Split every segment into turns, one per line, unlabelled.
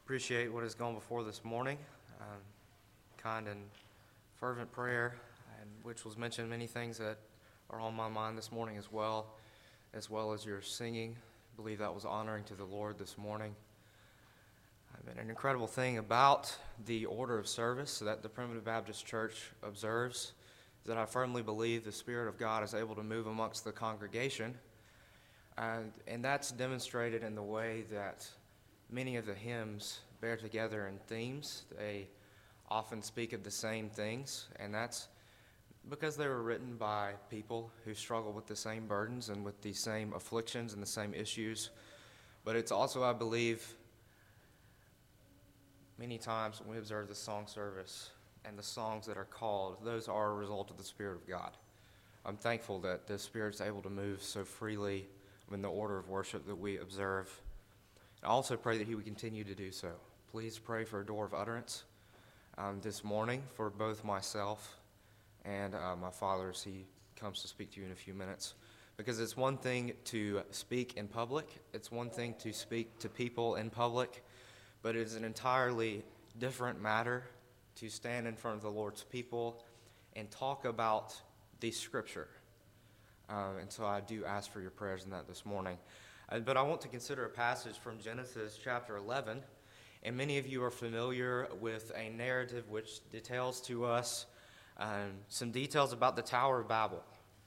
Appreciate what has gone before this morning. Kind and fervent prayer, and which was mentioned many things that are on my mind this morning as well as your singing. I believe that was honoring to the Lord this morning. And an incredible thing about the order of service that the Primitive Baptist Church observes is that I firmly believe the Spirit of God is able to move amongst the congregation, and that's demonstrated in the way that many of the hymns bear together in themes. They often speak of the same things, and that's because they were written by people who struggle with the same burdens and with the same afflictions and the same issues. But it's also, I believe, many times when we observe the song service and the songs that are called, those are a result of the Spirit of God. I'm thankful that the Spirit's able to move so freely in the order of worship that we observe. I also pray that he would continue to do so. Please pray for a door of utterance this morning for both myself and my father as he comes to speak to you in a few minutes. Because it's one thing to speak in public, it's one thing to speak to people in public, but it is an entirely different matter to stand in front of the Lord's people and talk about the Scripture. And so I do ask for your prayers in that this morning. But I want to consider a passage from Genesis chapter 11, and many of you are familiar with a narrative which details to us some details about the Tower of Babel,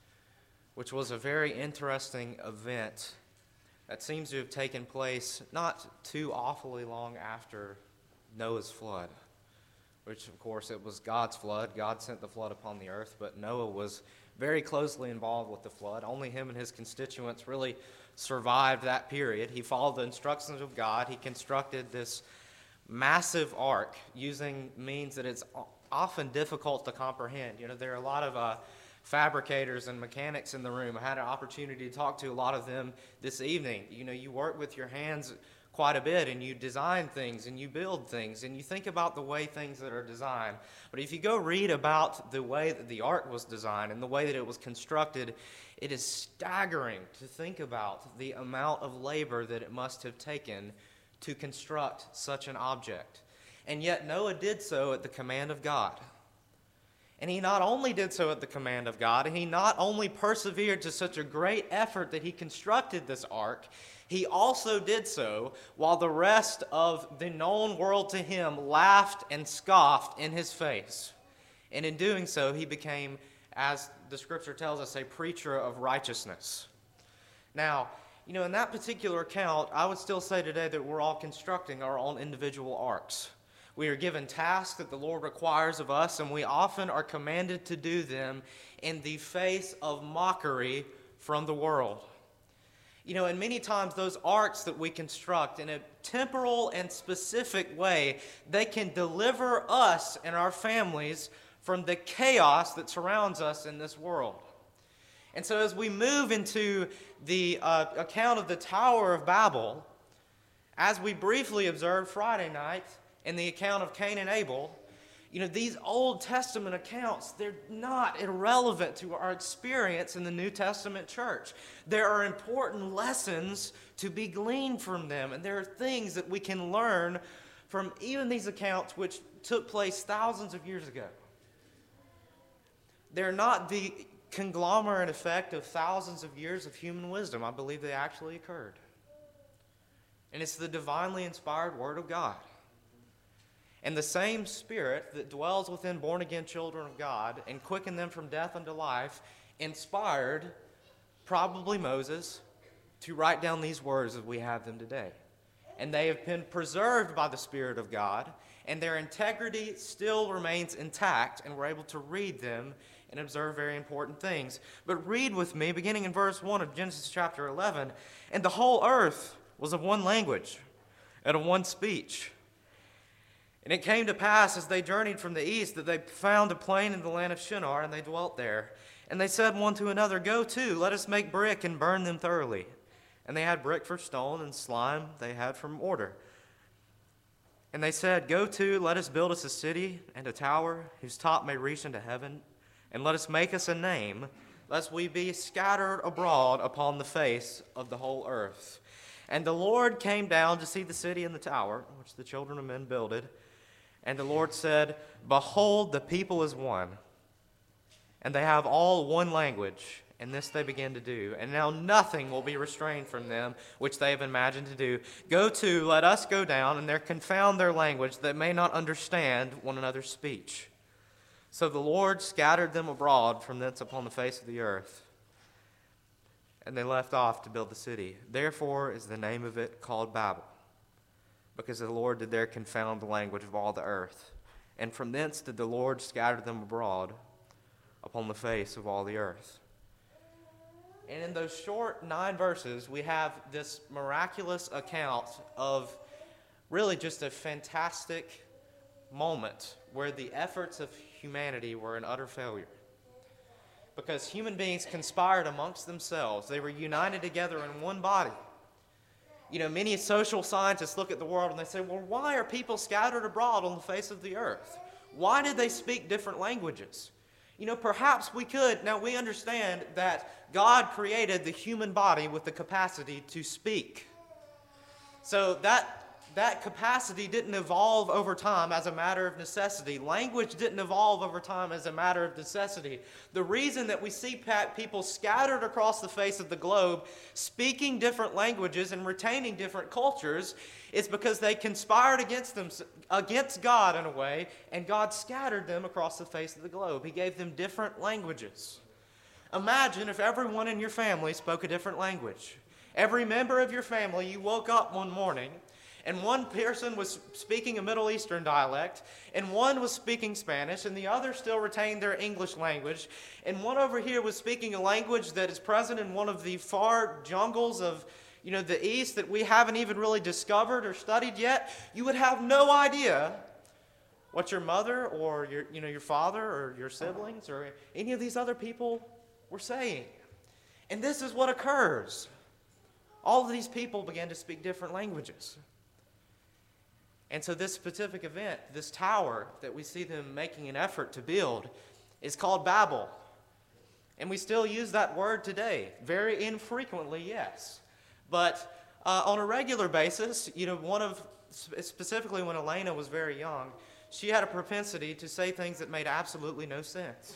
which was a very interesting event that seems to have taken place not too awfully long after Noah's flood, which of course it was God's flood. God sent the flood upon the earth, but Noah was very closely involved with the flood. Only him and his constituents really survived that period. He followed the instructions of God. He constructed this massive ark using means that it's often difficult to comprehend. You know, there are a lot of fabricators and mechanics in the room. I had an opportunity to talk to a lot of them this evening. You know, you work with your hands quite a bit, and you design things, and you build things, and you think about the way things that are designed. But if you go read about the way that the ark was designed and the way that it was constructed, it is staggering to think about the amount of labor that it must have taken to construct such an object. And yet Noah did so at the command of God. And he not only did so at the command of God, and he not only persevered to such a great effort that he constructed this ark, he also did so while the rest of the known world to him laughed and scoffed in his face. And in doing so, he became, as the Scripture tells us, a preacher of righteousness. Now, you know, in that particular account, I would still say today that we're all constructing our own individual arks. We are given tasks that the Lord requires of us, and we often are commanded to do them in the face of mockery from the world. You know, and many times those arks that we construct in a temporal and specific way, they can deliver us and our families from the chaos that surrounds us in this world. And so as we move into the account of the Tower of Babel, as we briefly observed Friday night in the account of Cain and Abel, you know, these Old Testament accounts, they're not irrelevant to our experience in the New Testament church. There are important lessons to be gleaned from them, and there are things that we can learn from even these accounts which took place thousands of years ago. They're not the conglomerate effect of thousands of years of human wisdom. I believe they actually occurred. And it's the divinely inspired Word of God. And the same Spirit that dwells within born-again children of God and quickened them from death unto life inspired probably Moses to write down these words as we have them today. And they have been preserved by the Spirit of God, and their integrity still remains intact, and we're able to read them and observe very important things. But read with me, beginning in verse 1 of Genesis chapter 11, "And the whole earth was of one language and of one speech. And it came to pass, as they journeyed from the east, that they found a plain in the land of Shinar, and they dwelt there. And they said one to another, Go to, let us make brick and burn them thoroughly. And they had brick for stone, and slime they had for mortar. And they said, Go to, let us build us a city and a tower, whose top may reach into heaven. And let us make us a name, lest we be scattered abroad upon the face of the whole earth. And the Lord came down to see the city and the tower, which the children of men builded. And the Lord said, Behold, the people is one, and they have all one language, and this they begin to do. And now nothing will be restrained from them, which they have imagined to do. Go to, let us go down, and there confound their language, that may not understand one another's speech. So the Lord scattered them abroad from thence upon the face of the earth. And they left off to build the city. Therefore is the name of it called Babel, because the Lord did there confound the language of all the earth. And from thence did the Lord scatter them abroad upon the face of all the earth. And in those short 9 verses, we have this miraculous account of really just a fantastic moment where the efforts of humanity were an utter failure. Because human beings conspired amongst themselves. They were united together in one body. You know, many social scientists look at the world and they say, well, why are people scattered abroad on the face of the earth? Why did they speak different languages? You know, perhaps we could. Now, we understand that God created the human body with the capacity to speak. So that capacity didn't evolve over time as a matter of necessity. Language didn't evolve over time as a matter of necessity. The reason that we see people scattered across the face of the globe, speaking different languages and retaining different cultures, is because they conspired against God in a way, and God scattered them across the face of the globe. He gave them different languages. Imagine if everyone in your family spoke a different language. Every member of your family, you woke up one morning, and one person was speaking a Middle Eastern dialect, and one was speaking Spanish, and the other still retained their English language, and one over here was speaking a language that is present in one of the far jungles of, you know, the East that we haven't even really discovered or studied yet. You would have no idea what your mother or your father or your siblings or any of these other people were saying. And this is what occurs. All of these people began to speak different languages. And so this specific event, this tower that we see them making an effort to build, is called Babel. And we still use that word today, very infrequently, yes. But on a regular basis, you know, specifically when Elena was very young, she had a propensity to say things that made absolutely no sense.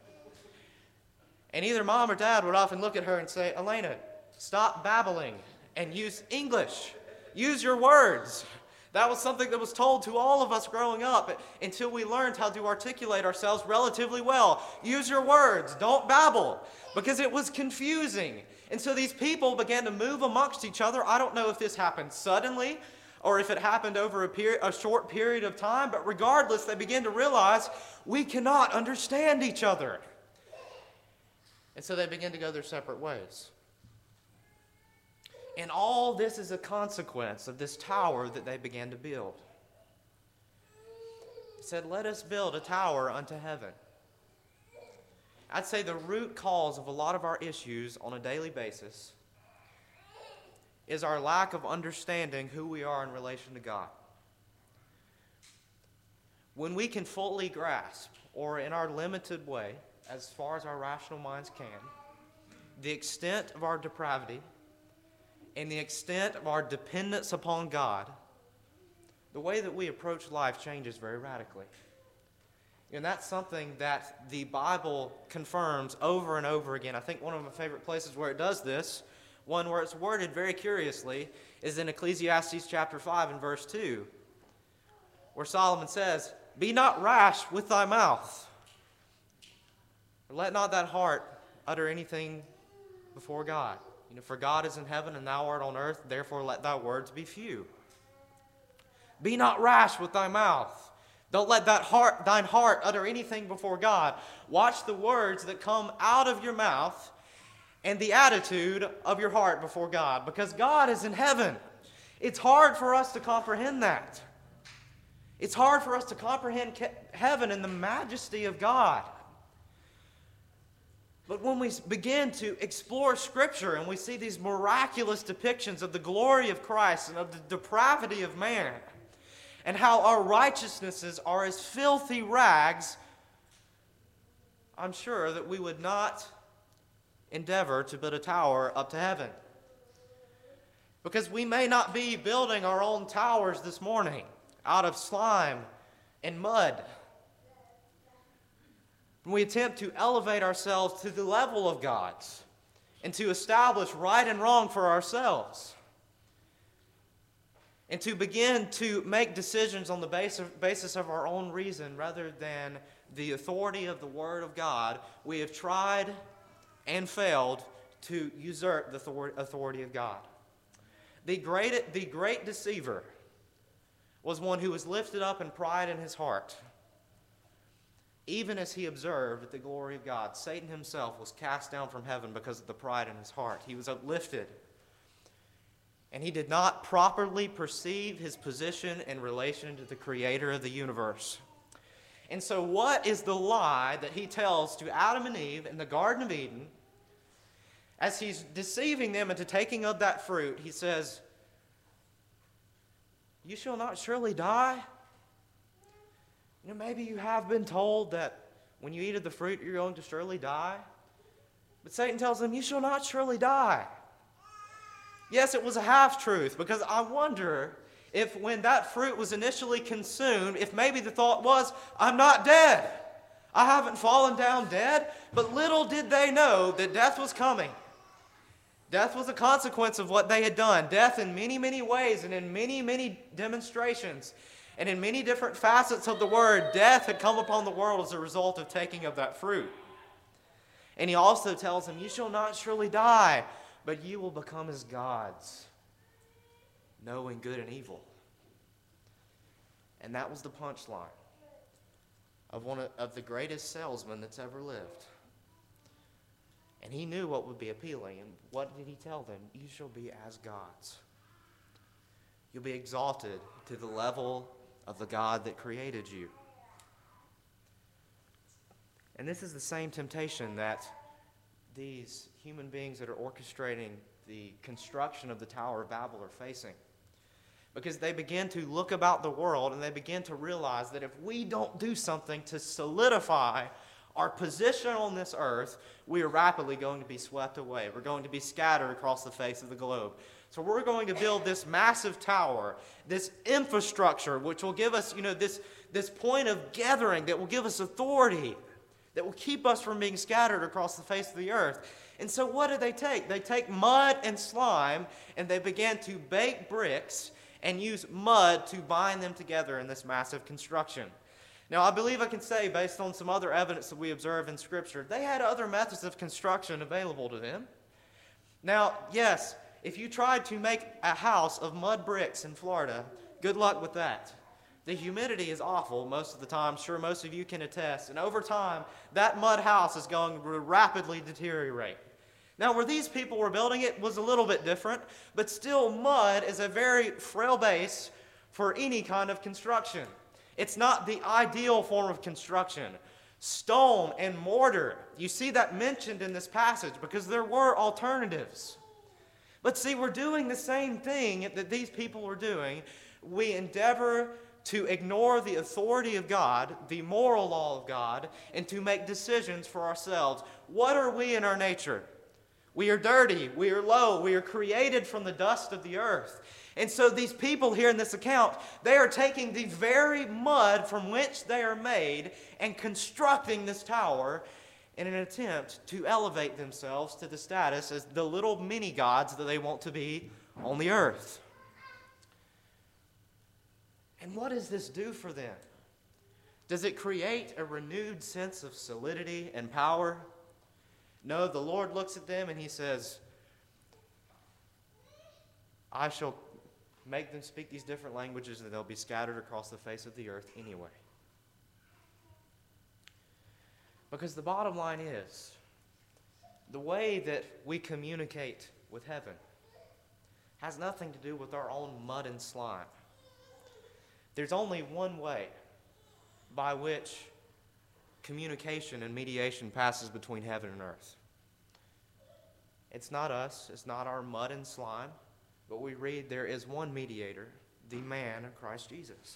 And either mom or dad would often look at her and say, Elena, stop babbling and use English. Use your words. That was something that was told to all of us growing up until we learned how to articulate ourselves relatively well. Use your words. Don't babble. Because it was confusing. And so these people began to move amongst each other. I don't know if this happened suddenly or if it happened over a short period of time, but regardless, they began to realize we cannot understand each other. And so they began to go their separate ways. And all this is a consequence of this tower that they began to build. He said, let us build a tower unto heaven. I'd say the root cause of a lot of our issues on a daily basis is our lack of understanding who we are in relation to God. When we can fully grasp, or in our limited way, as far as our rational minds can, the extent of our depravity and the extent of our dependence upon God, the way that we approach life changes very radically. And that's something that the Bible confirms over and over again. I think one of my favorite places where it does this, one where it's worded very curiously, is in Ecclesiastes chapter 5 and verse 2, where Solomon says, be not rash with thy mouth, or let not that heart utter anything before God. You know, for God is in heaven and thou art on earth, therefore let thy words be few. Be not rash with thy mouth. Don't let thine heart utter anything before God. Watch the words that come out of your mouth and the attitude of your heart before God, because God is in heaven. It's hard for us to comprehend that. It's hard for us to comprehend heaven and the majesty of God. But when we begin to explore Scripture and we see these miraculous depictions of the glory of Christ and of the depravity of man, and how our righteousnesses are as filthy rags, I'm sure that we would not endeavor to build a tower up to heaven. Because we may not be building our own towers this morning out of slime and mud. When we attempt to elevate ourselves to the level of God's and to establish right and wrong for ourselves, and to begin to make decisions on the basis of our own reason rather than the authority of the Word of God, we have tried and failed to usurp the authority of God. The great deceiver was one who was lifted up in pride in his heart. Even as he observed the glory of God, Satan himself was cast down from heaven because of the pride in his heart. He was uplifted. And he did not properly perceive his position in relation to the Creator of the universe. And so what is the lie that he tells to Adam and Eve in the Garden of Eden? As he's deceiving them into taking of that fruit, he says, "You shall not surely die." Maybe you have been told that when you eat of the fruit, you're going to surely die. But Satan tells them, "You shall not surely die." Yes, it was a half-truth, because I wonder if when that fruit was initially consumed, if maybe the thought was, "I'm not dead. I haven't fallen down dead." But little did they know that death was coming. Death was a consequence of what they had done. Death in many, many ways and in many, many demonstrations and in many different facets of the word, death had come upon the world as a result of taking of that fruit. And he also tells them, "You shall not surely die, but you will become as gods, knowing good and evil." And that was the punchline of one of the greatest salesmen that's ever lived. And he knew what would be appealing. And what did he tell them? "You shall be as gods." You'll be exalted to the level of the God that created you. And this is the same temptation that these human beings that are orchestrating the construction of the Tower of Babel are facing. Because they begin to look about the world and they begin to realize that if we don't do something to solidify our position on this earth, we are rapidly going to be swept away. We're going to be scattered across the face of the globe. So we're going to build this massive tower, this infrastructure, which will give us, this point of gathering that will give us authority, that will keep us from being scattered across the face of the earth. And so what do they take? They take mud and slime, and they began to bake bricks and use mud to bind them together in this massive construction. Now, I believe I can say, based on some other evidence that we observe in Scripture, they had other methods of construction available to them. Now, yes, if you tried to make a house of mud bricks in Florida, good luck with that. The humidity is awful most of the time. I'm sure most of you can attest. And over time, that mud house is going to rapidly deteriorate. Now, where these people were building it was a little bit different, but still mud is a very frail base for any kind of construction. It's not the ideal form of construction. Stone and mortar, you see that mentioned in this passage because there were alternatives. But see, we're doing the same thing that these people were doing. We endeavor to ignore the authority of God, the moral law of God, and to make decisions for ourselves. What are we in our nature? We are dirty, we are low, we are created from the dust of the earth. And so these people here in this account, they are taking the very mud from which they are made and constructing this tower in an attempt to elevate themselves to the status as the little mini-gods that they want to be on the earth. And what does this do for them? Does it create a renewed sense of solidity and power? No, the Lord looks at them and he says, "I shall make them speak these different languages and they'll be scattered across the face of the earth anyway." Because the bottom line is, the way that we communicate with heaven has nothing to do with our own mud and slime. There's only one way by which communication and mediation passes between heaven and earth. It's not us, it's not our mud and slime, but we read there is one mediator, the man, Christ Jesus.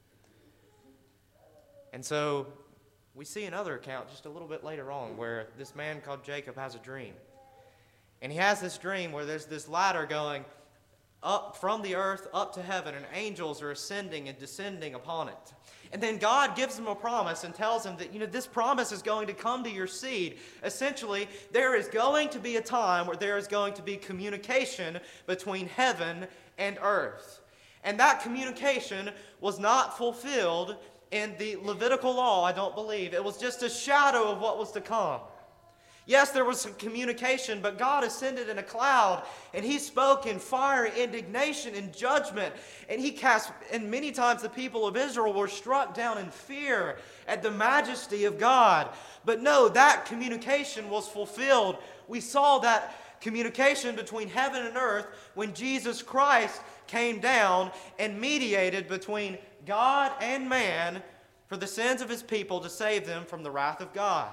And so we see another account just a little bit later on where this man called Jacob has a dream. And he has this dream where there's this ladder going up from the earth up to heaven, and angels are ascending and descending upon it. And then God gives them a promise and tells them that, this promise is going to come to your seed. Essentially, there is going to be a time where there is going to be communication between heaven and earth. And that communication was not fulfilled in the Levitical law, I don't believe. It was just a shadow of what was to come. Yes, there was some communication, but God ascended in a cloud, and He spoke in fiery indignation and judgment, and many times the people of Israel were struck down in fear at the majesty of God. But no, that communication was fulfilled. We saw that communication between heaven and earth when Jesus Christ came down and mediated between God and man for the sins of His people to save them from the wrath of God.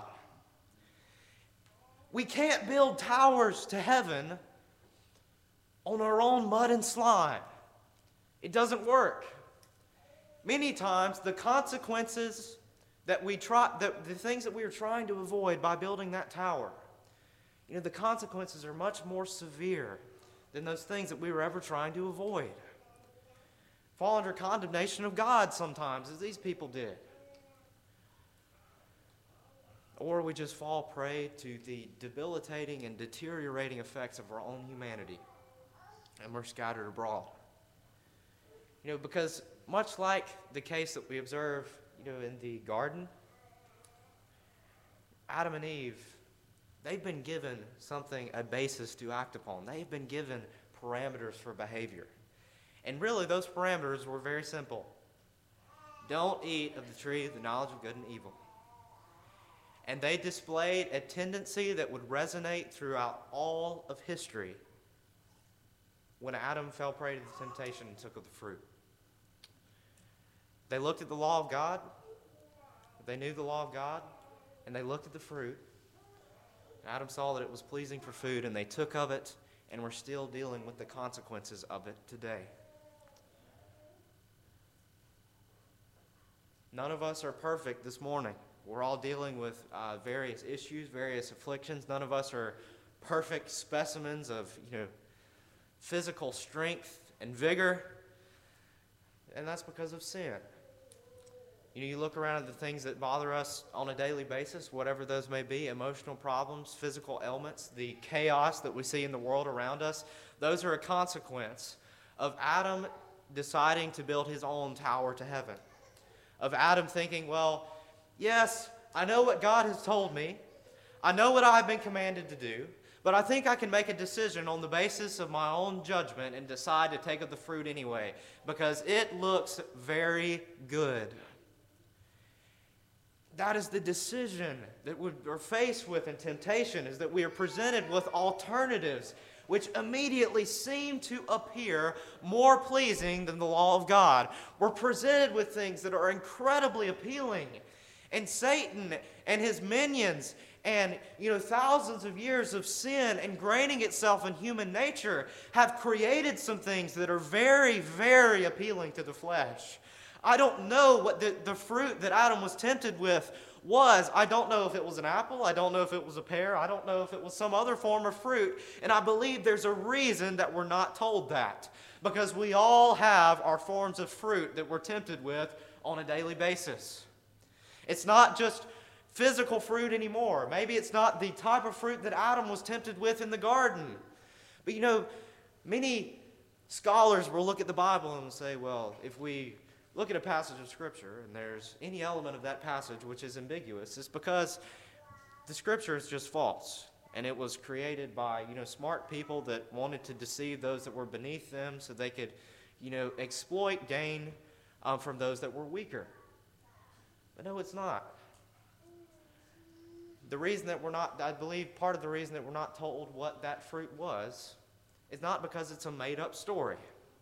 We can't build towers to heaven on our own mud and slime. It doesn't work. Many times the consequences that the things that we are trying to avoid by building that tower, the consequences are much more severe than those things that we were ever trying to avoid. Fall under condemnation of God sometimes, as these people did. Or we just fall prey to the debilitating and deteriorating effects of our own humanity, and we're scattered abroad. Because much like the case that we observe, in the garden, Adam and Eve, they've been given a basis to act upon. They've been given parameters for behavior. And really, those parameters were very simple. Don't eat of the tree of the knowledge of good and evil. And they displayed a tendency that would resonate throughout all of history when Adam fell prey to the temptation and took of the fruit. They looked at the law of God. They knew the law of God. And they looked at the fruit. Adam saw that it was pleasing for food, and they took of it, and we're still dealing with the consequences of it today. None of us are perfect this morning. We're all dealing with various issues, various afflictions. None of us are perfect specimens of, physical strength and vigor. And that's because of sin. You look around at the things that bother us on a daily basis, whatever those may be, emotional problems, physical ailments, the chaos that we see in the world around us. Those are a consequence of Adam deciding to build his own tower to heaven. Of Adam thinking, well, yes, I know what God has told me. I know what I've been commanded to do. But I think I can make a decision on the basis of my own judgment and decide to take of the fruit anyway, because it looks very good. That is the decision that we are faced with in temptation, is that we are presented with alternatives which immediately seem to appear more pleasing than the law of God. We're presented with things that are incredibly appealing. And Satan and his minions and thousands of years of sin ingraining itself in human nature have created some things that are very, very appealing to the flesh. I don't know what the fruit that Adam was tempted with was. I don't know if it was an apple. I don't know if it was a pear. I don't know if it was some other form of fruit. And I believe there's a reason that we're not told that. Because we all have our forms of fruit that we're tempted with on a daily basis. It's not just physical fruit anymore. Maybe it's not the type of fruit that Adam was tempted with in the garden. But many scholars will look at the Bible and say, well, if we look at a passage of Scripture and there's any element of that passage which is ambiguous, it's because the Scripture is just false. And it was created by, smart people that wanted to deceive those that were beneath them so they could, exploit gain from those that were weaker. But no, it's not. The reason that I believe part of the reason that we're not told what that fruit was is not because it's a made-up story.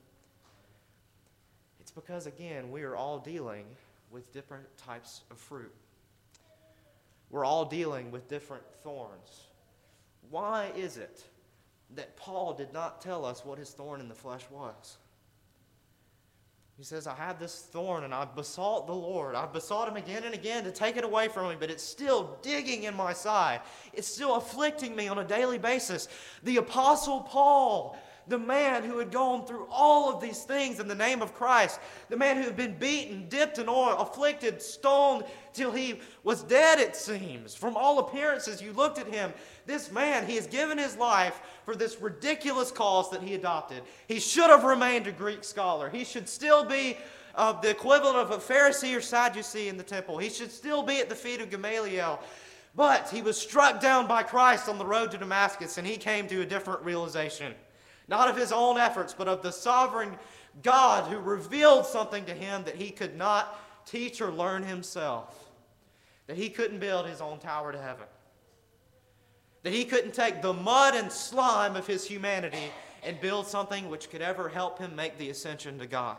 It's because, again, we are all dealing with different types of fruit. We're all dealing with different thorns. Why is it that Paul did not tell us what his thorn in the flesh was? He says, I had this thorn and I besought the Lord. I besought him again and again to take it away from me, but it's still digging in my side. It's still afflicting me on a daily basis. The Apostle Paul The man who had gone through all of these things in the name of Christ. The man who had been beaten, dipped in oil, afflicted, stoned, till he was dead, it seems. From all appearances, you looked at him. This man, he has given his life for this ridiculous cause that he adopted. He should have remained a Greek scholar. He should still be the equivalent of a Pharisee or Sadducee in the temple. He should still be at the feet of Gamaliel. But he was struck down by Christ on the road to Damascus, and he came to a different realization. Not of his own efforts, but of the sovereign God who revealed something to him that he could not teach or learn himself. That he couldn't build his own tower to heaven. That he couldn't take the mud and slime of his humanity and build something which could ever help him make the ascension to God.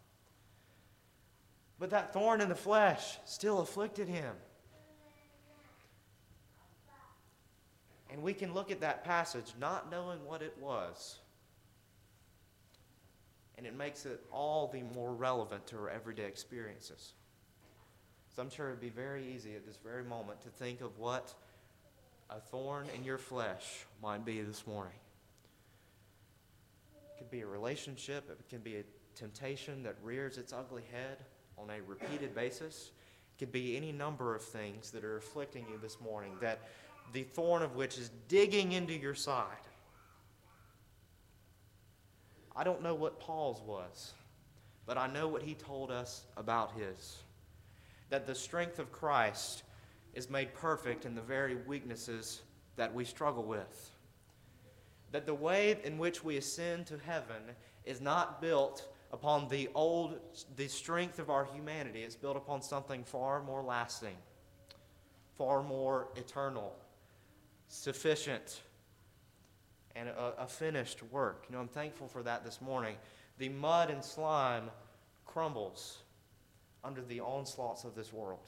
But that thorn in the flesh still afflicted him. And we can look at that passage not knowing what it was. And it makes it all the more relevant to our everyday experiences. So I'm sure it would be very easy at this very moment to think of what a thorn in your flesh might be this morning. It could be a relationship. It can be a temptation that rears its ugly head on a repeated basis. It could be any number of things that are afflicting you this morning, that the thorn of which is digging into your side. I don't know what Paul's was, but I know what he told us about his. That the strength of Christ is made perfect in the very weaknesses that we struggle with. That the way in which we ascend to heaven is not built upon the strength of our humanity. It's built upon something far more lasting, far more eternal, sufficient, and a finished work. I'm thankful for that this morning. The mud and slime crumbles under the onslaughts of this world.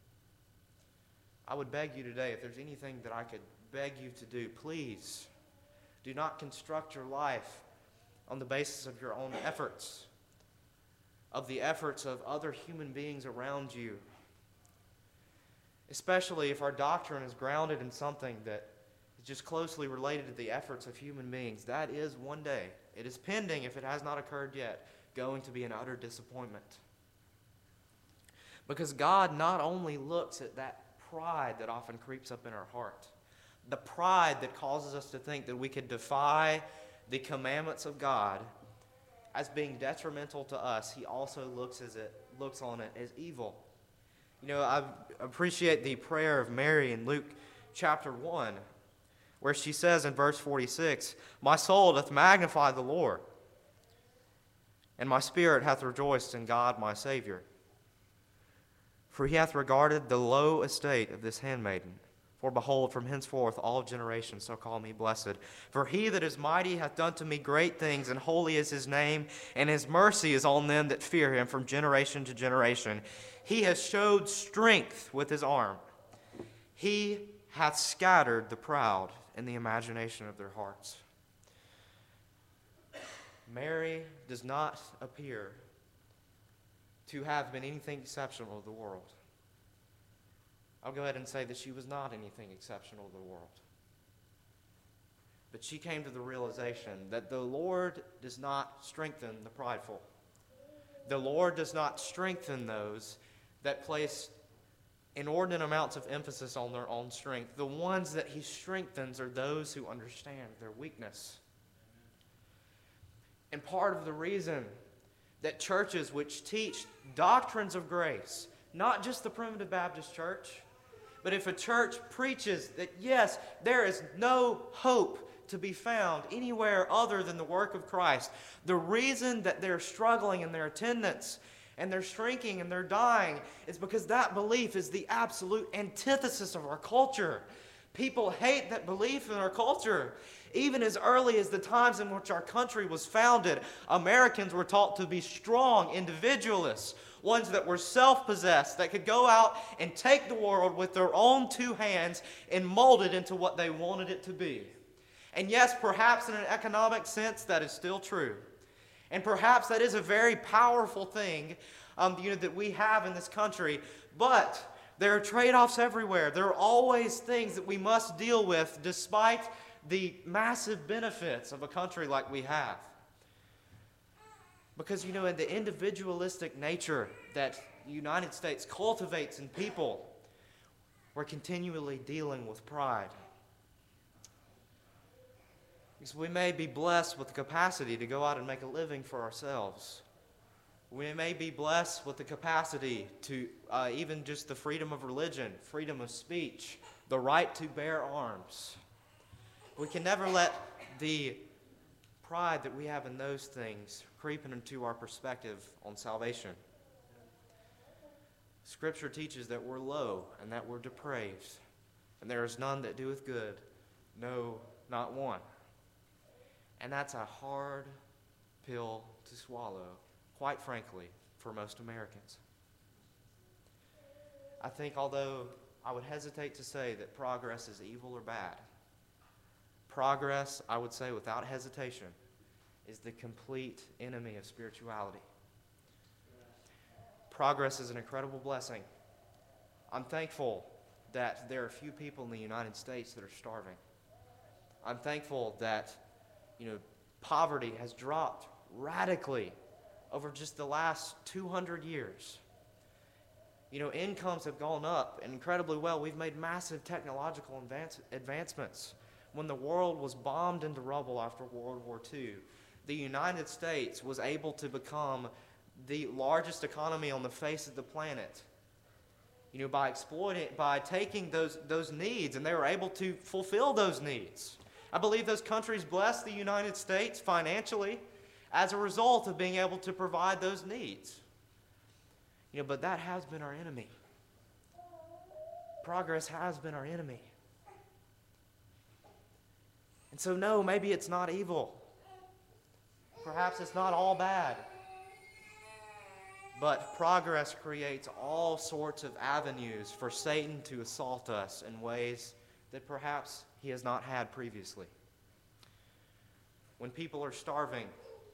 I would beg you today, if there's anything that I could beg you to do, please do not construct your life on the basis of your own efforts, of the efforts of other human beings around you. Especially if our doctrine is grounded in something that is just closely related to the efforts of human beings. That is one day, it is pending if it has not occurred yet, going to be an utter disappointment. Because God not only looks at that pride that often creeps up in our heart, the pride that causes us to think that we could defy the commandments of God as being detrimental to us, He also looks on it as evil. I appreciate the prayer of Mary in Luke chapter 1, where she says in verse 46, "My soul doth magnify the Lord, and my spirit hath rejoiced in God my Savior. For He hath regarded the low estate of this handmaiden. For behold, from henceforth all generations shall call me blessed. For He that is mighty hath done to me great things, and holy is His name, and His mercy is on them that fear Him from generation to generation. He has showed strength with His arm. He hath scattered the proud in the imagination of their hearts." Mary does not appear to have been anything exceptional to the world. I'll go ahead and say that she was not anything exceptional to the world. But she came to the realization that the Lord does not strengthen the prideful. The Lord does not strengthen those that place inordinate amounts of emphasis on their own strength. The ones that He strengthens are those who understand their weakness. And part of the reason that churches which teach doctrines of grace, not just the Primitive Baptist Church, but if a church preaches that, yes, there is no hope to be found anywhere other than the work of Christ, the reason that they're struggling in their attendance and they're shrinking and they're dying is because that belief is the absolute antithesis of our culture. People hate that belief in our culture. Even as early as the times in which our country was founded, Americans were taught to be strong individualists, ones that were self-possessed, that could go out and take the world with their own two hands and mold it into what they wanted it to be. And yes, perhaps in an economic sense, that is still true. And perhaps that is a very powerful thing that we have in this country. But there are trade-offs everywhere. There are always things that we must deal with despite the massive benefits of a country like we have. Because, in the individualistic nature that the United States cultivates in people, we're continually dealing with pride. Because we may be blessed with the capacity to go out and make a living for ourselves. We may be blessed with the capacity to even just the freedom of religion, freedom of speech, the right to bear arms. We can never let the pride that we have in those things creep into our perspective on salvation. Scripture teaches that we're low and that we're depraved, and there is none that doeth good, no, not one. And that's a hard pill to swallow, quite frankly, for most Americans. I think although I would hesitate to say that progress is evil or bad, progress, I would say without hesitation, is the complete enemy of spirituality. Progress is an incredible blessing. I'm thankful that there are few people in the United States that are starving. I'm thankful that, poverty has dropped radically over just the last 200 years. Incomes have gone up incredibly well. We've made massive technological advancements. When the world was bombed into rubble after World War II, the United States was able to become the largest economy on the face of the planet, by taking those needs, and they were able to fulfill those needs. I believe those countries blessed the United States financially as a result of being able to provide those needs. But that has been our enemy. Progress has been our enemy. And so, no, maybe it's not evil. Perhaps it's not all bad. But progress creates all sorts of avenues for Satan to assault us in ways that perhaps he has not had previously. When people are starving,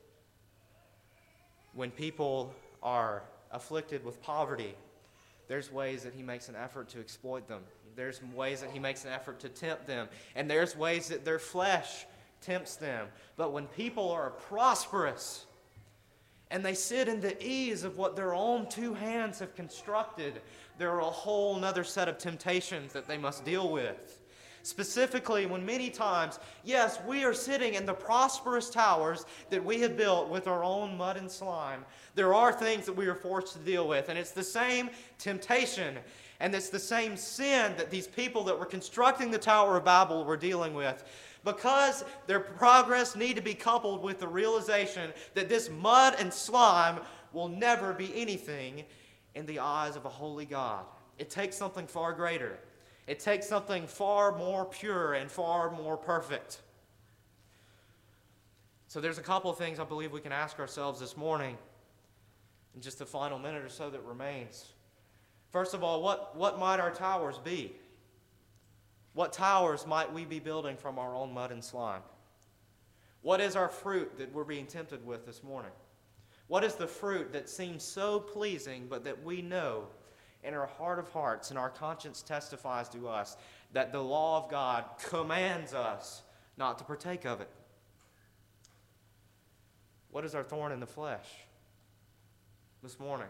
when people are afflicted with poverty, there's ways that he makes an effort to exploit them. There's ways that he makes an effort to tempt them. And there's ways that their flesh tempts them. But when people are prosperous and they sit in the ease of what their own two hands have constructed, there are a whole other set of temptations that they must deal with. Specifically, when many times, yes, we are sitting in the prosperous towers that we have built with our own mud and slime, there are things that we are forced to deal with. And it's the same temptation, and it's the same sin that these people that were constructing the Tower of Babel were dealing with. Because their progress need to be coupled with the realization that this mud and slime will never be anything in the eyes of a holy God. It takes something far greater. It takes something far more pure and far more perfect. So there's a couple of things I believe we can ask ourselves this morning in just the final minute or so that remains. First of all, what might our towers be? What towers might we be building from our own mud and slime? What is our fruit that we're being tempted with this morning? What is the fruit that seems so pleasing but that we know in our heart of hearts and our conscience testifies to us that the law of God commands us not to partake of it? What is our thorn in the flesh this morning?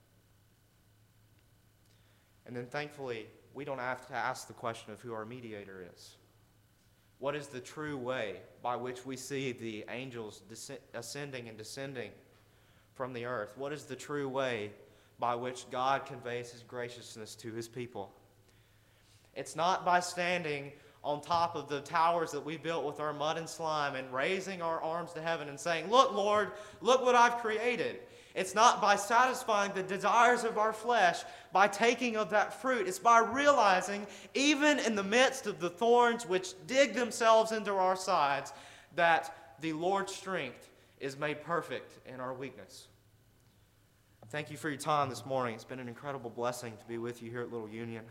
And then thankfully, we don't have to ask the question of who our mediator is. What is the true way by which we see the angels ascending and descending from the earth? What is the true way by which God conveys his graciousness to his people? It's not by standing on top of the towers that we built with our mud and slime and raising our arms to heaven and saying, "Look, Lord, look what I've created." It's not by satisfying the desires of our flesh, by taking of that fruit. It's by realizing, even in the midst of the thorns which dig themselves into our sides, that the Lord's strength is made perfect in our weakness. Thank you for your time this morning. It's been an incredible blessing to be with you here at Little Union.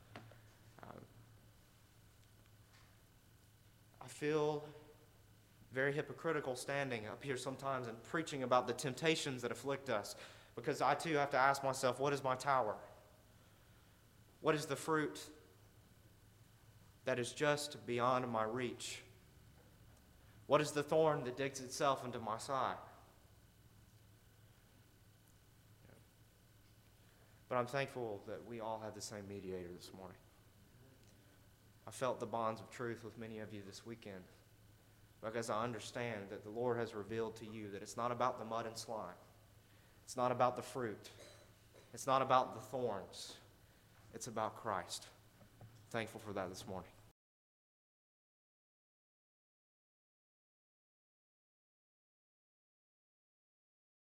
I feel very hypocritical standing up here sometimes and preaching about the temptations that afflict us, because I too have to ask myself, what is my tower? What is the fruit that is just beyond my reach? What is the thorn that digs itself into my side? But I'm thankful that we all have the same mediator this morning. I felt the bonds of truth with many of you this weekend because I understand that the Lord has revealed to you that it's not about the mud and slime. It's not about the fruit. It's not about the thorns. It's about Christ. Thankful for that this morning.